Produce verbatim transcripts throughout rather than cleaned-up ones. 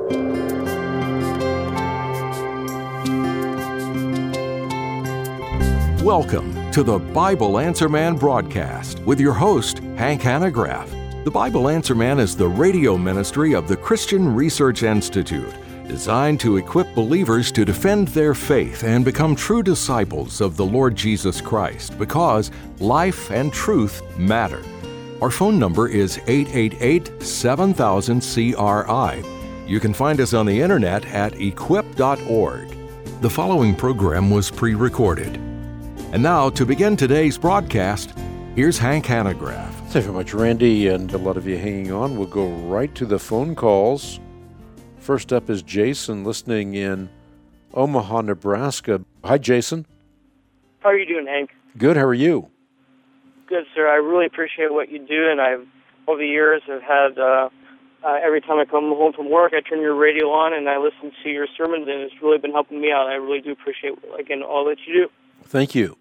Welcome to the Bible Answer Man broadcast with your host, Hank Hanegraaff. The Bible Answer Man is the radio ministry of the Christian Research Institute, designed to equip believers to defend their faith and become true disciples of the Lord Jesus Christ, because life and truth matter. Our phone number is eight eight eight, seven thousand, C R I. You can find us on the internet at equip dot org. The following program was pre-recorded. And now, to begin today's broadcast, here's Hank Hanegraaff. Thank you very much, Randy, and a lot of you hanging on. We'll go right to the phone calls. First up is Jason, listening in Omaha, Nebraska. Hi, Jason. How are you doing, Hank? Good. How are you? Good, sir. I really appreciate what you do, and I've, over the years, have had, uh, uh, every time I come home from work, I turn your radio on and I listen to your sermons, and it's really been helping me out. I really do appreciate, again, all that you do. Thank you.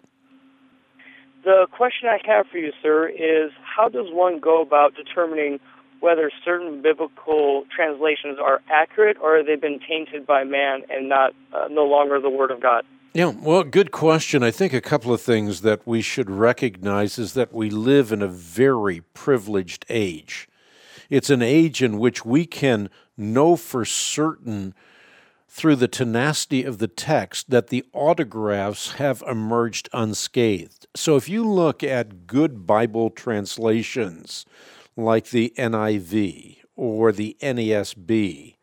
The question I have for you, sir, is how does one go about determining whether certain biblical translations are accurate or have they been tainted by man and not uh, no longer the Word of God? Yeah, well, good question. I think a couple of things that we should recognize is that we live in a very privileged age. It's an age in which we can know for certain through the tenacity of the text that the autographs have emerged unscathed. So if you look at good Bible translations like the N I V or the N A S B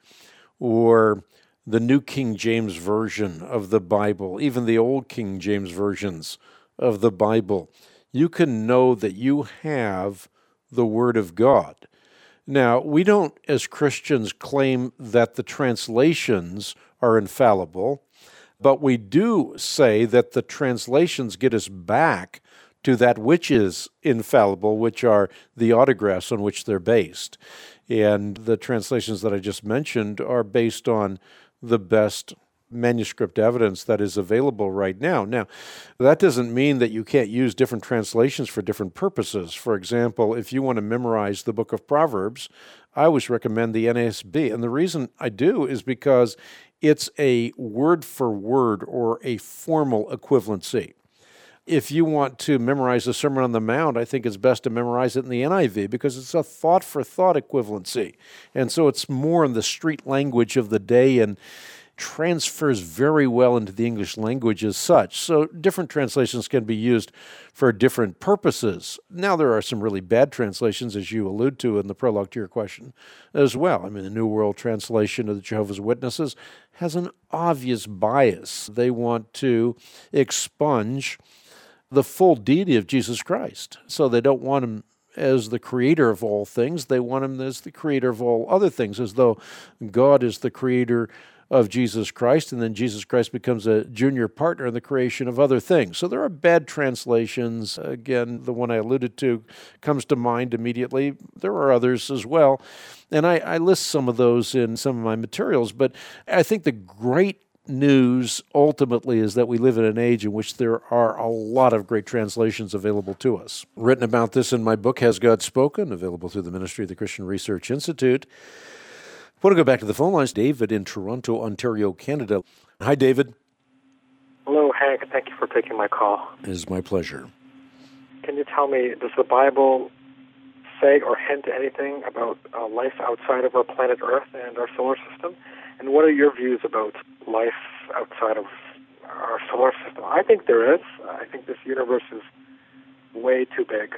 or the New King James Version of the Bible, even the Old King James versions of the Bible, you can know that you have the Word of God. Now, we don't, as Christians, claim that the translations are infallible, but we do say that the translations get us back to that which is infallible, which are the autographs on which they're based. And the translations that I just mentioned are based on the best manuscript evidence that is available right now. Now, that doesn't mean that you can't use different translations for different purposes. For example, if you want to memorize the book of Proverbs, I always recommend the N A S B. And the reason I do is because it's a word-for-word or a formal equivalency. If you want to memorize the Sermon on the Mount, I think it's best to memorize it in the N I V because it's a thought-for-thought equivalency. And so it's more in the street language of the day and transfers very well into the English language as such. So different translations can be used for different purposes. Now, there are some really bad translations, as you allude to in the prologue to your question as well. I mean, the New World Translation of the Jehovah's Witnesses has an obvious bias. They want to expunge the full deity of Jesus Christ. So they don't want him as the creator of all things. They want him as the creator of all other things, as though God is the creator of Jesus Christ, and then Jesus Christ becomes a junior partner in the creation of other things. So there are bad translations. Again, the one I alluded to comes to mind immediately. There are others as well, and I, I list some of those in some of my materials, but I think the great news ultimately is that we live in an age in which there are a lot of great translations available to us. Written about this in my book, Has God Spoken?, available through the ministry of the Christian Research Institute. I want to go back to the phone lines. David in Toronto, Ontario, Canada. Hi, David. Hello, Hank. Thank you for taking my call. It is my pleasure. Can you tell me, does the Bible say or hint anything about uh, life outside of our planet Earth and our solar system? And what are your views about life outside of our solar system? I think there is. I think this universe is way too big.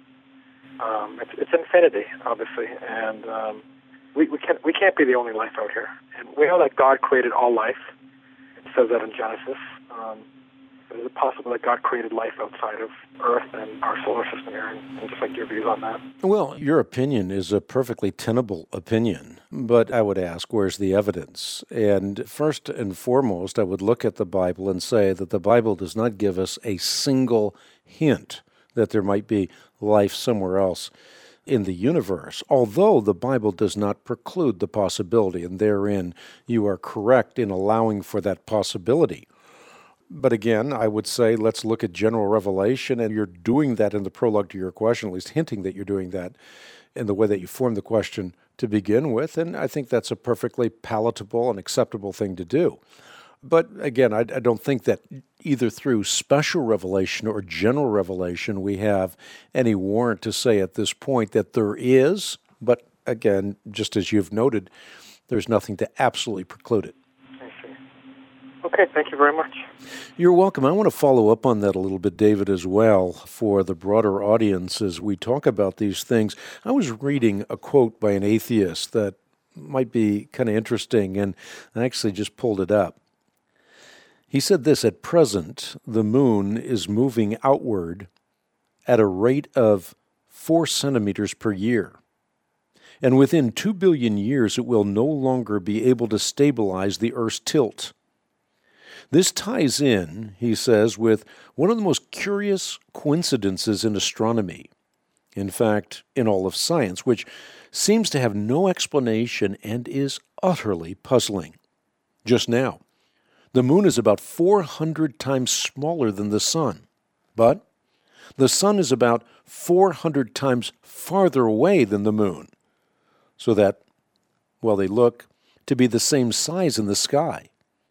Um, it's, it's infinity, obviously, and um, We, we can't we can't be the only life out here. And we know that God created all life. It says that in Genesis. Um, but is it possible that God created life outside of Earth and our solar system here? And, and just like your views on that. Well, your opinion is a perfectly tenable opinion. But I would ask, where's the evidence? And first and foremost, I would look at the Bible and say that the Bible does not give us a single hint that there might be life somewhere else in the universe, although the Bible does not preclude the possibility, and therein you are correct in allowing for that possibility. But again, I would say let's look at general revelation, and you're doing that in the prologue to your question, at least hinting that you're doing that in the way that you formed the question to begin with, and I think that's a perfectly palatable and acceptable thing to do. But again, I, I don't think that either through special revelation or general revelation we have any warrant to say at this point that there is, but again, just as you've noted, there's nothing to absolutely preclude it. I see. Okay, thank you very much. You're welcome. I want to follow up on that a little bit, David, as well, for the broader audience as we talk about these things. I was reading a quote by an atheist that might be kind of interesting, and I actually just pulled it up. He said this: at present, the moon is moving outward at a rate of four centimeters per year. And within two billion years, it will no longer be able to stabilize the Earth's tilt. This ties in, he says, with one of the most curious coincidences in astronomy, in fact, in all of science, which seems to have no explanation and is utterly puzzling. Just now, the moon is about four hundred times smaller than the sun, but the sun is about four hundred times farther away than the moon, so that, well, they look to be the same size in the sky.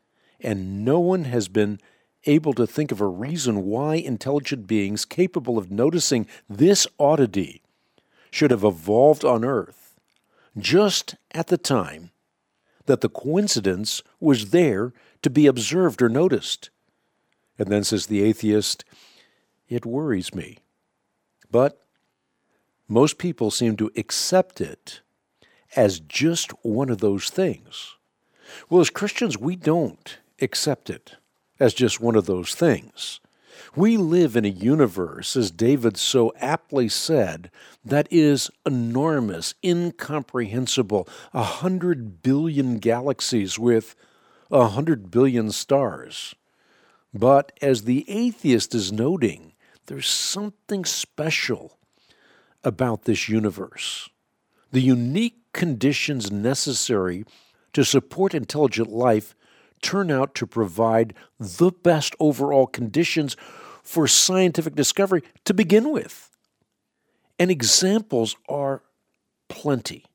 And no one has been able to think of a reason why intelligent beings capable of noticing this oddity should have evolved on Earth just at the time that the coincidence was there to be observed or noticed. And then says the atheist, it worries me. But most people seem to accept it as just one of those things. Well, as Christians, we don't accept it as just one of those things. We live in a universe, as David so aptly said, that is enormous, incomprehensible, a hundred billion galaxies with a hundred billion stars. But as the atheist is noting, there's something special about this universe. The unique conditions necessary to support intelligent life turn out to provide the best overall conditions for scientific discovery to begin with. And examples are plenty.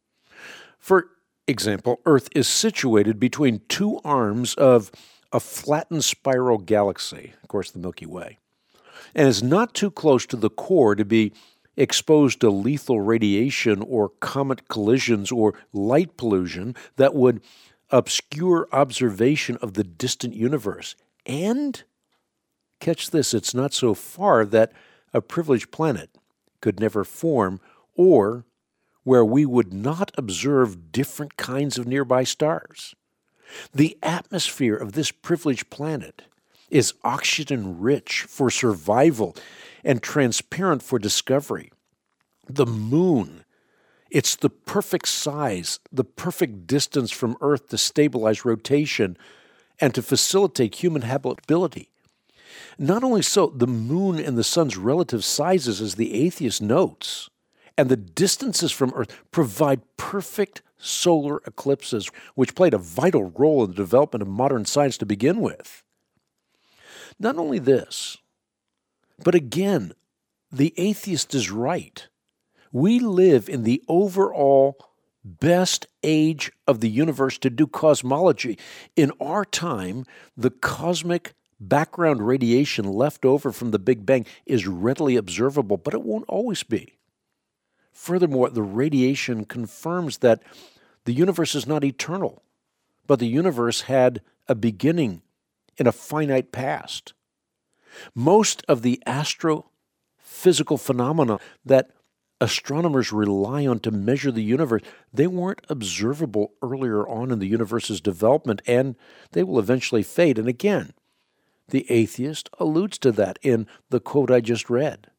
For example, Earth is situated between two arms of a flattened spiral galaxy, of course the Milky Way, and is not too close to the core to be exposed to lethal radiation or comet collisions or light pollution that would obscure observation of the distant universe. And, catch this, it's not so far that a privileged planet could never form, or where we would not observe different kinds of nearby stars. The atmosphere of this privileged planet is oxygen-rich for survival and transparent for discovery. The moon, it's the perfect size, the perfect distance from Earth to stabilize rotation and to facilitate human habitability. Not only so, the moon and the sun's relative sizes, as the atheist notes, and the distances from Earth provide perfect solar eclipses, which played a vital role in the development of modern science to begin with. Not only this, but again, the atheist is right. We live in the overall best age of the universe to do cosmology. In our time, the cosmic background radiation left over from the Big Bang is readily observable, but it won't always be. Furthermore, the radiation confirms that the universe is not eternal, but the universe had a beginning in a finite past. Most of the astrophysical phenomena that astronomers rely on to measure the universe, they weren't observable earlier on in the universe's development, and they will eventually fade. And again, the atheist alludes to that in the quote I just read.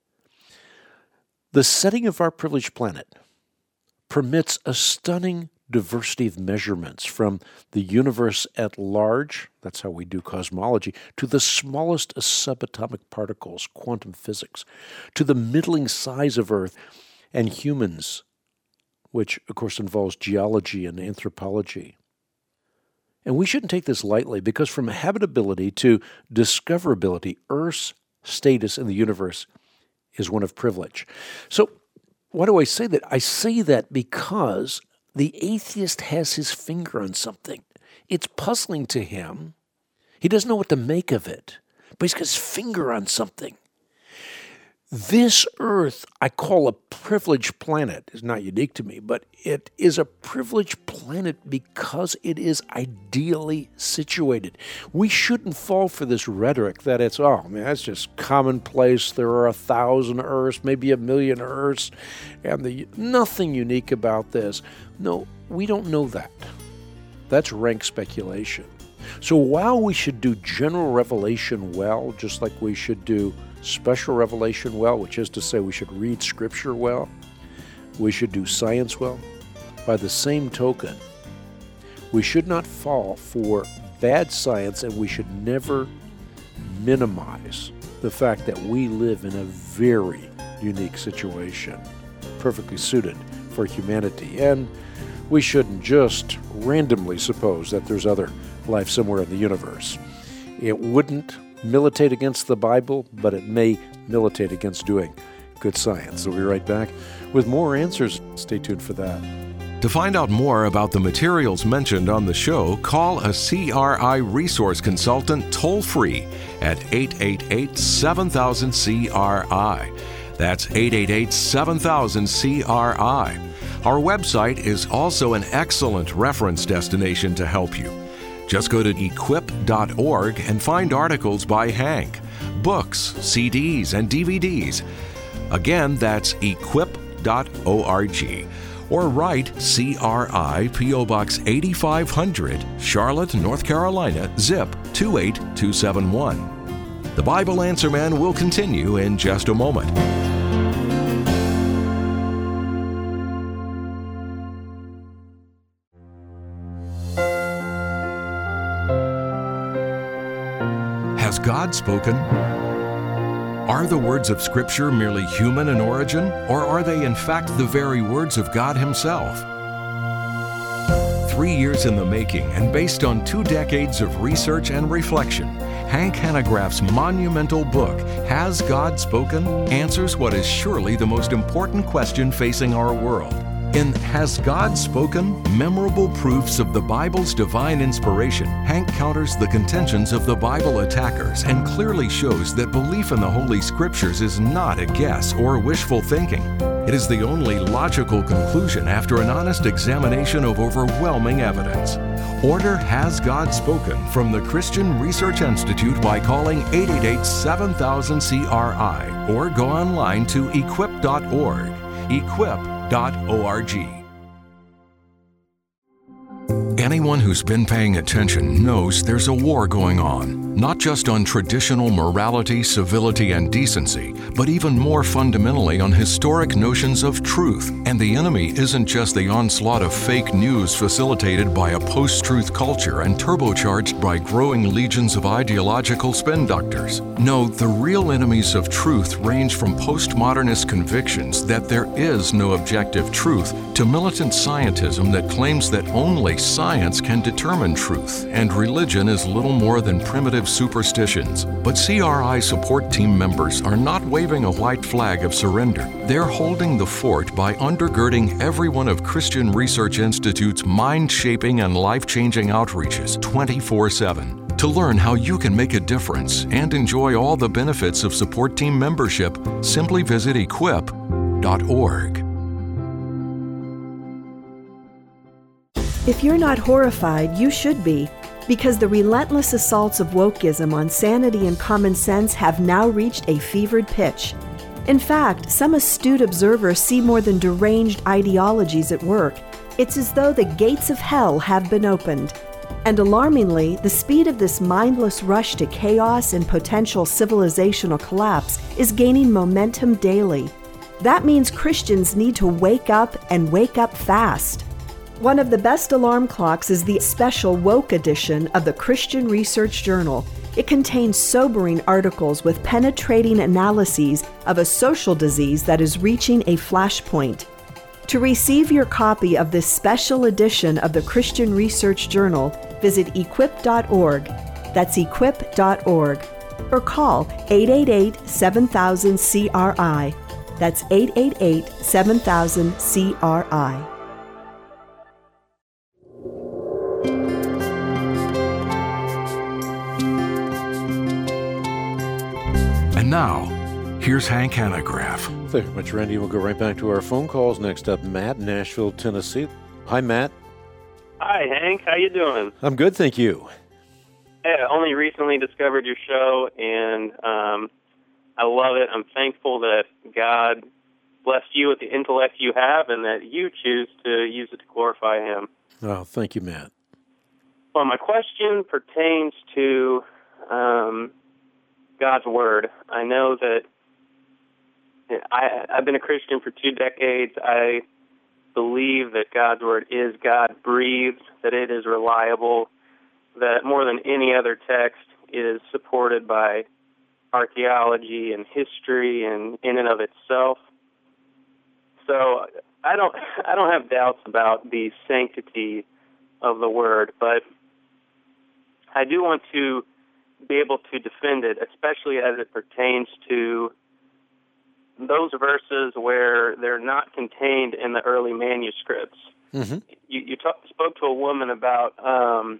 The setting of our privileged planet permits a stunning diversity of measurements from the universe at large, that's how we do cosmology, to the smallest subatomic particles, quantum physics, to the middling size of Earth and humans, which of course involves geology and anthropology. And we shouldn't take this lightly, because from habitability to discoverability, Earth's status in the universe is one of privilege. So Why do I say that? I say that because the atheist has his finger on something. It's puzzling to him. He doesn't know what to make of it, but he's got his finger on something. This earth I call a privileged planet. It's not unique to me, but it is a privileged planet because it is ideally situated. We shouldn't fall for this rhetoric that it's, oh, man, that's just commonplace. There are a thousand Earths, maybe a million Earths, and the, nothing unique about this. No, we don't know that. That's rank speculation. So while we should do general revelation well, just like we should do special revelation well, which is to say we should read Scripture well, we should do science well, by the same token, we should not fall for bad science, and we should never minimize the fact that we live in a very unique situation, perfectly suited for humanity. And we shouldn't just randomly suppose that there's other life somewhere in the universe. It wouldn't militate against the Bible, but it may militate against doing good science. So we'll be right back with more answers. Stay tuned for that. To find out more about the materials mentioned on the show, call a C R I resource consultant toll-free at eight eight eight, seven thousand, C R I. That's eight eight eight, seven thousand, C R I. Our website is also an excellent reference destination to help you. Just go to equip dot org and find articles by Hank, books, C Ds, and D V Ds. Again, that's equip dot org. Or write C R I, P O Box eighty-five hundred, Charlotte, North Carolina, zip two eight two seven one. The Bible Answer Man will continue in just a moment. Has God spoken? Are the words of Scripture merely human in origin, or are they in fact the very words of God Himself? Three years in the making and based on two decades of research and reflection, Hank Hanegraaff's monumental book, Has God Spoken?, answers what is surely the most important question facing our world. In Has God Spoken? Memorable Proofs of the Bible's Divine Inspiration, Hank counters the contentions of the Bible attackers and clearly shows that belief in the Holy Scriptures is not a guess or wishful thinking. It is the only logical conclusion after an honest examination of overwhelming evidence. Order Has God Spoken from the Christian Research Institute by calling eight eight eight, seven thousand, C R I or go online to equip dot org. Equip dot org. Anyone who's been paying attention knows there's a war going on, not just on traditional morality, civility, and decency, but even more fundamentally on historic notions of truth. And the enemy isn't just the onslaught of fake news facilitated by a post-truth culture and turbocharged by growing legions of ideological spin doctors. No, the real enemies of truth range from postmodernist convictions that there is no objective truth to militant scientism that claims that only science can determine truth, and religion is little more than primitive superstitions. But C R I support team members are not waving a white flag of surrender. They're holding the fort by undergirding every one of Christian Research Institute's mind-shaping and life-changing outreaches twenty-four seven. To learn how you can make a difference and enjoy all the benefits of support team membership, simply visit equip dot org. If you're not horrified, you should be, because the relentless assaults of wokeism on sanity and common sense have now reached a fevered pitch. In fact, some astute observers see more than deranged ideologies at work. It's as though the gates of hell have been opened. And alarmingly, the speed of this mindless rush to chaos and potential civilizational collapse is gaining momentum daily. That means Christians need to wake up and wake up fast. One of the best alarm clocks is the special Woke edition of the Christian Research Journal. It contains sobering articles with penetrating analyses of a social disease that is reaching a flashpoint. To receive your copy of this special edition of the Christian Research Journal, visit equip dot org. That's equip dot org. Or call eight eight eight, seven thousand, C R I. That's eight eight eight, seven thousand, C R I. And now, here's Hank Hanegraaff. Thank you very much, Randy. We'll go right back to our phone calls. Next up, Matt, Nashville, Tennessee. Hi, Matt. Hi, Hank. How you doing? I'm good, thank you. Yeah, only recently discovered your show, and um, I love it. I'm thankful that God blessed you with the intellect you have and that you choose to use it to glorify Him. Oh, thank you, Matt. Well, my question pertains to um, God's Word. I know that I, I've been a Christian for two decades. I believe that God's Word is God-breathed, that it is reliable, that more than any other text, it is supported by archaeology and history and in and of itself. So I don't I don't have doubts about the sanctity of the Word, but I do want to be able to defend it, especially as it pertains to those verses where they're not contained in the early manuscripts. Mm-hmm. You, you talk, spoke to a woman about um,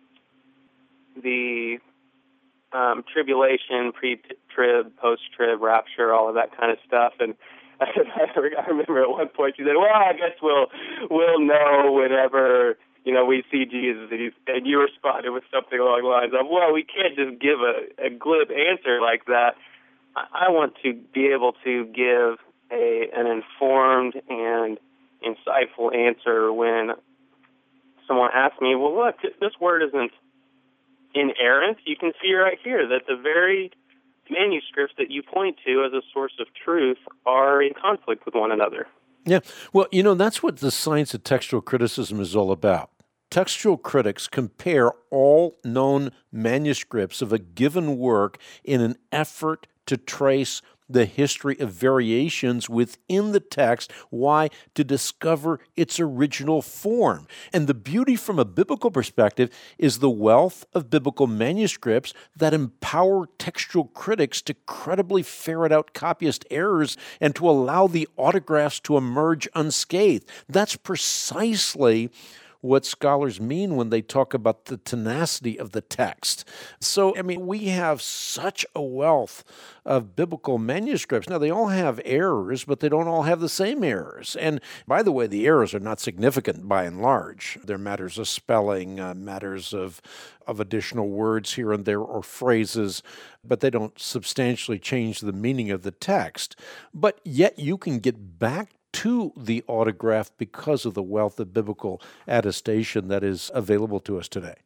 the um, tribulation, pre-trib, post-trib, rapture, all of that kind of stuff, and I remember at one point she said, "Well, I guess we'll we'll know whenever you know we see Jesus." And, and you responded with something along the lines of, "Well, we can't just give a, a glib answer like that." I, I want to be able to give a an informed and insightful answer when someone asks me, "Well, look, this word isn't inerrant. You can see right here that the very manuscripts that you point to as a source of truth are in conflict with one another." Yeah, well, you know, that's what the science of textual criticism is all about. Textual critics compare all known manuscripts of a given work in an effort to trace the history of variations within the text. Why? To discover its original form. And the beauty from a biblical perspective is the wealth of biblical manuscripts that empower textual critics to credibly ferret out copyist errors and to allow the autographs to emerge unscathed. That's precisely what scholars mean when they talk about the tenacity of the text. So, I mean, we have such a wealth of biblical manuscripts. Now, they all have errors, but they don't all have the same errors. And by the way, the errors are not significant by and large. They're matters of spelling, uh, matters of, of additional words here and there or phrases, but they don't substantially change the meaning of the text. But yet you can get back to the autograph because of the wealth of biblical attestation that is available to us today.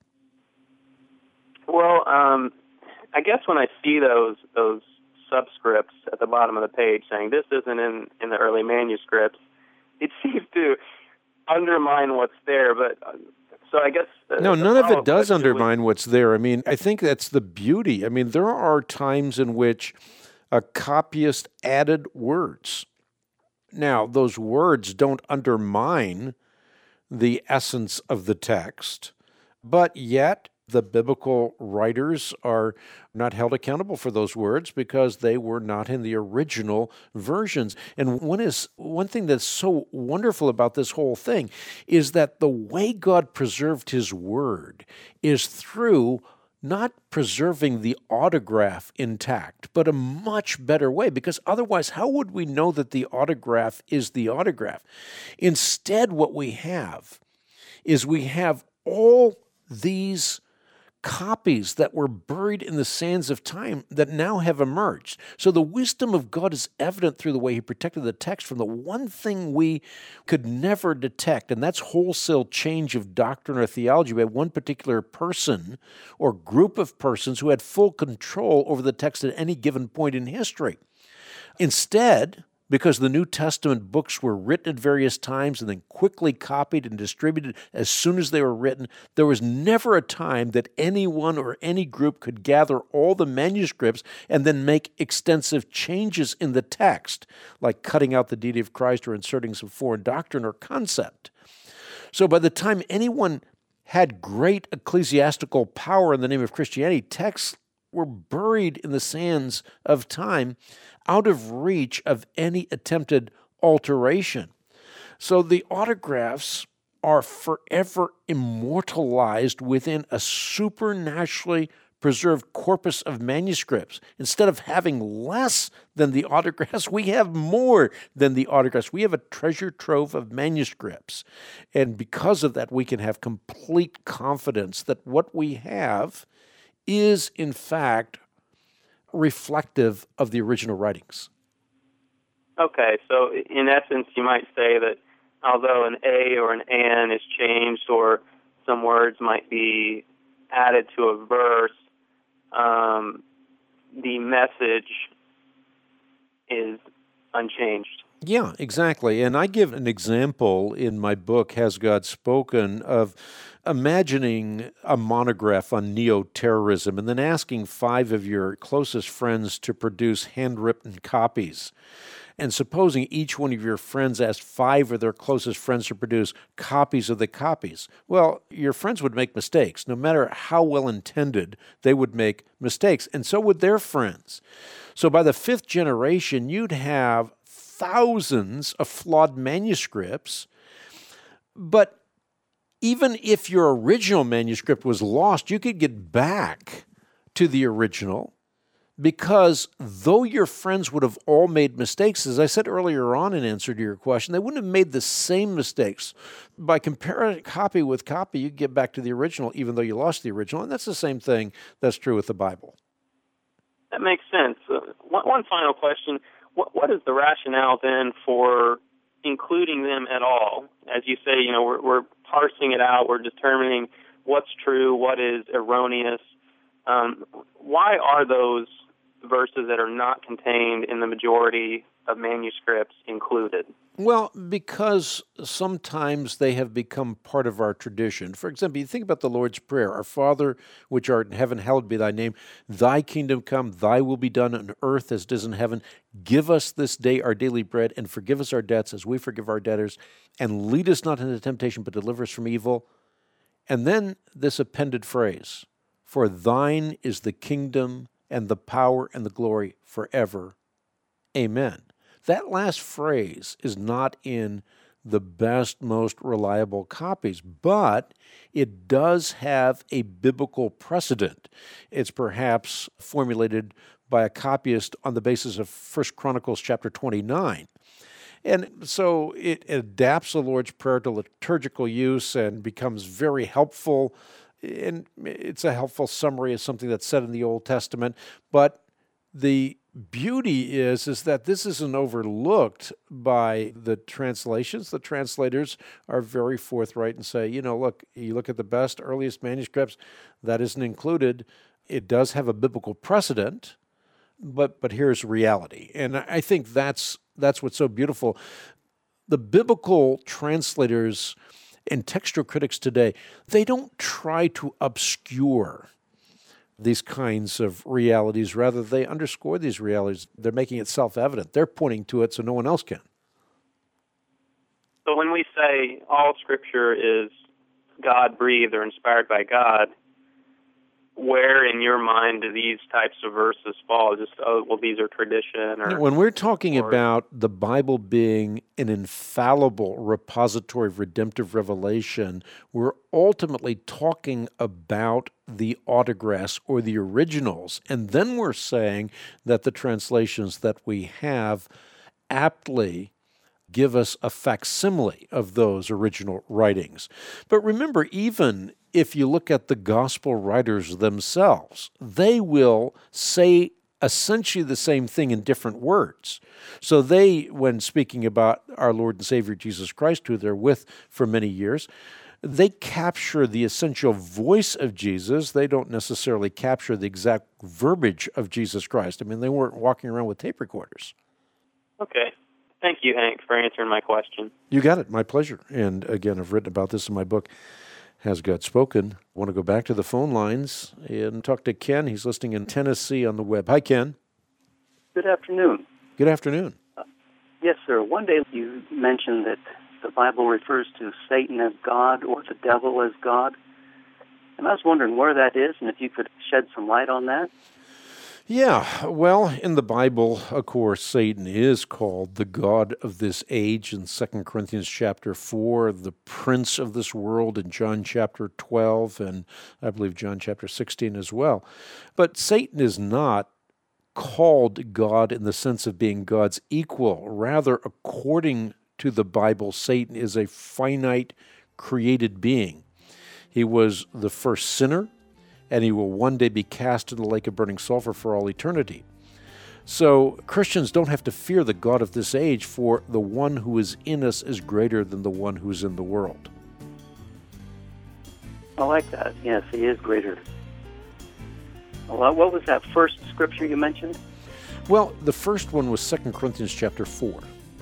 Well, um, I guess when I see those those subscripts at the bottom of the page saying this isn't in, in the early manuscripts, it seems to undermine what's there. But uh, so I guess uh, no, none of it does undermine what's there. I mean, I think that's the beauty. I mean, there are times in which a copyist added words. Now, those words don't undermine the essence of the text, but yet the biblical writers are not held accountable for those words because they were not in the original versions. And one is one thing that's so wonderful about this whole thing is that the way God preserved His Word is through not preserving the autograph intact, but a much better way, because otherwise, how would we know that the autograph is the autograph? Instead, what we have is we have all these copies that were buried in the sands of time that now have emerged. So the wisdom of God is evident through the way He protected the text from the one thing we could never detect, and that's wholesale change of doctrine or theology by one particular person or group of persons who had full control over the text at any given point in history. Instead, because the New Testament books were written at various times and then quickly copied and distributed as soon as they were written, there was never a time that anyone or any group could gather all the manuscripts and then make extensive changes in the text, like cutting out the deity of Christ or inserting some foreign doctrine or concept. So by the time anyone had great ecclesiastical power in the name of Christianity, texts were buried in the sands of time, out of reach of any attempted alteration. So the autographs are forever immortalized within a supernaturally preserved corpus of manuscripts. Instead of having less than the autographs, we have more than the autographs. We have a treasure trove of manuscripts. And because of that, we can have complete confidence that what we have is, in fact, reflective of the original writings. Okay, so in essence, you might say that although an A or an an is changed, or some words might be added to a verse, um, the message is unchanged. Yeah, exactly. And I give an example in my book, Has God Spoken, of imagining a monograph on neo-terrorism and then asking five of your closest friends to produce handwritten copies. And supposing each one of your friends asked five of their closest friends to produce copies of the copies, well, your friends would make mistakes. No matter how well intended, they would make mistakes, and so would their friends. So by the fifth generation, you'd have thousands of flawed manuscripts, but even if your original manuscript was lost, you could get back to the original, because though your friends would have all made mistakes, as I said earlier on in answer to your question, they wouldn't have made the same mistakes. By comparing copy with copy, you get back to the original, even though you lost the original, and that's the same thing that's true with the Bible. That makes sense. Uh, one, one final question. What, what is the rationale then for including them at all? As you say, you know, we're, we're parsing it out, we're determining what's true, what is erroneous. Um, why are those verses that are not contained in the majority of manuscripts included? Well, because sometimes they have become part of our tradition. For example, you think about the Lord's Prayer. Our Father, which art in heaven, hallowed be thy name. Thy kingdom come, thy will be done on earth as it is in heaven. Give us this day our daily bread, and forgive us our debts as we forgive our debtors. And lead us not into temptation, but deliver us from evil. And then this appended phrase, for thine is the kingdom and the power and the glory forever. Amen. That last phrase is not in the best, most reliable copies, but it does have a biblical precedent. It's perhaps formulated by a copyist on the basis of First Chronicles chapter twenty-nine. And so it adapts the Lord's Prayer to liturgical use and becomes very helpful. And it's a helpful summary of something that's said in the Old Testament. But the beauty is, is that this isn't overlooked by the translations. The translators are very forthright and say, you know, look, you look at the best, earliest manuscripts, that isn't included. It does have a biblical precedent, but but here's reality. And I think that's that's what's so beautiful. The biblical translators and textual critics today, they don't try to obscure these kinds of realities. Rather, they underscore these realities. They're making it self-evident. They're pointing to it so no one else can. So when we say all Scripture is God-breathed or inspired by God, where in your mind do these types of verses fall? Just, oh, well, these are tradition? Or when we're talking or, about the Bible being an infallible repository of redemptive revelation, we're ultimately talking about the autographs or the originals. And then we're saying that the translations that we have aptly give us a facsimile of those original writings. But remember, even if you look at the gospel writers themselves, they will say essentially the same thing in different words. So they, when speaking about our Lord and Savior Jesus Christ, who they're with for many years, they capture the essential voice of Jesus. They don't necessarily capture the exact verbiage of Jesus Christ. I mean, they weren't walking around with tape recorders. Okay. Thank you, Hank, for answering my question. You got it. My pleasure. And again, I've written about this in my book, Has God Spoken? I want to go back to the phone lines and talk to Ken. He's listening in Tennessee on the web. Hi, Ken. Good afternoon. Good afternoon. Uh, yes, sir. One day you mentioned that the Bible refers to Satan as God or the devil as God. And I was wondering where that is and if you could shed some light on that. Yeah, well, in the Bible, of course, Satan is called the god of this age in Second Corinthians chapter four, the prince of this world in John chapter twelve, and I believe John chapter sixteen as well. But Satan is not called God in the sense of being God's equal. Rather, according to the Bible, Satan is a finite created being. He was the first sinner, and he will one day be cast in the lake of burning sulfur for all eternity. So Christians don't have to fear the God of this age, for the one who is in us is greater than the one who is in the world. I like that. Yes, he is greater. Well, what was that first scripture you mentioned? Well, the first one was Second Corinthians chapter four.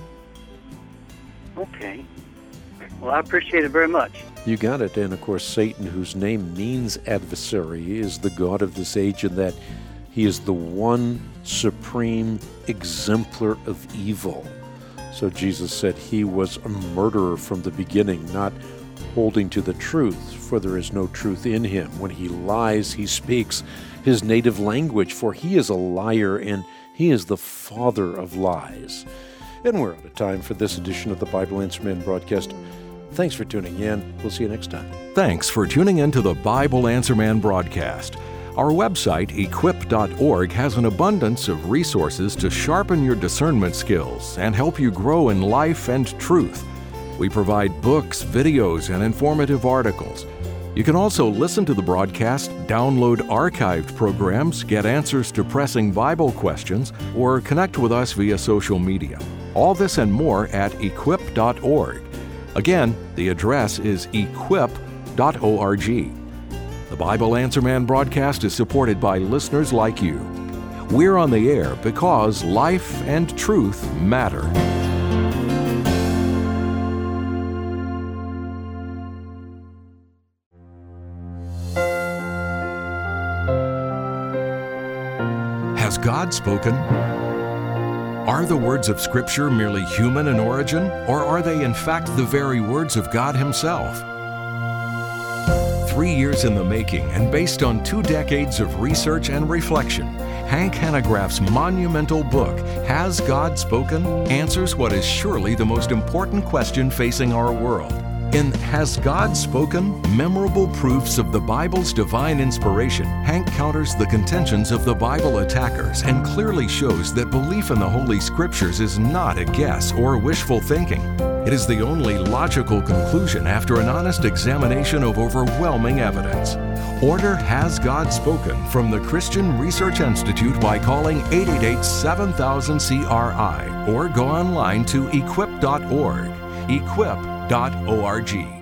Okay. Well, I appreciate it very much. You got it. And of course, Satan, whose name means adversary, is the god of this age in that he is the one supreme exemplar of evil. So Jesus said he was a murderer from the beginning, not holding to the truth, for there is no truth in him. When he lies, he speaks his native language, for he is a liar and he is the father of lies. And we're out of time for this edition of the Bible Answer Man broadcast. Thanks for tuning in. We'll see you next time. Thanks for tuning in to the Bible Answer Man broadcast. Our website, equip dot org, has an abundance of resources to sharpen your discernment skills and help you grow in life and truth. We provide books, videos, and informative articles. You can also listen to the broadcast, download archived programs, get answers to pressing Bible questions, or connect with us via social media. All this and more at equip dot org. Again, the address is equip dot org. The Bible Answer Man broadcast is supported by listeners like you. We're on the air because life and truth matter. Has God spoken? Are the words of Scripture merely human in origin, or are they in fact the very words of God Himself? Three years in the making and based on two decades of research and reflection, Hank Hanegraaff's monumental book, Has God Spoken?, answers what is surely the most important question facing our world. In Has God Spoken? Memorable Proofs of the Bible's Divine Inspiration, Hank counters the contentions of the Bible attackers and clearly shows that belief in the Holy Scriptures is not a guess or wishful thinking. It is the only logical conclusion after an honest examination of overwhelming evidence. Order Has God Spoken from the Christian Research Institute by calling eight eight eight, seven thousand, C R I or go online to equip dot org. equip dot org.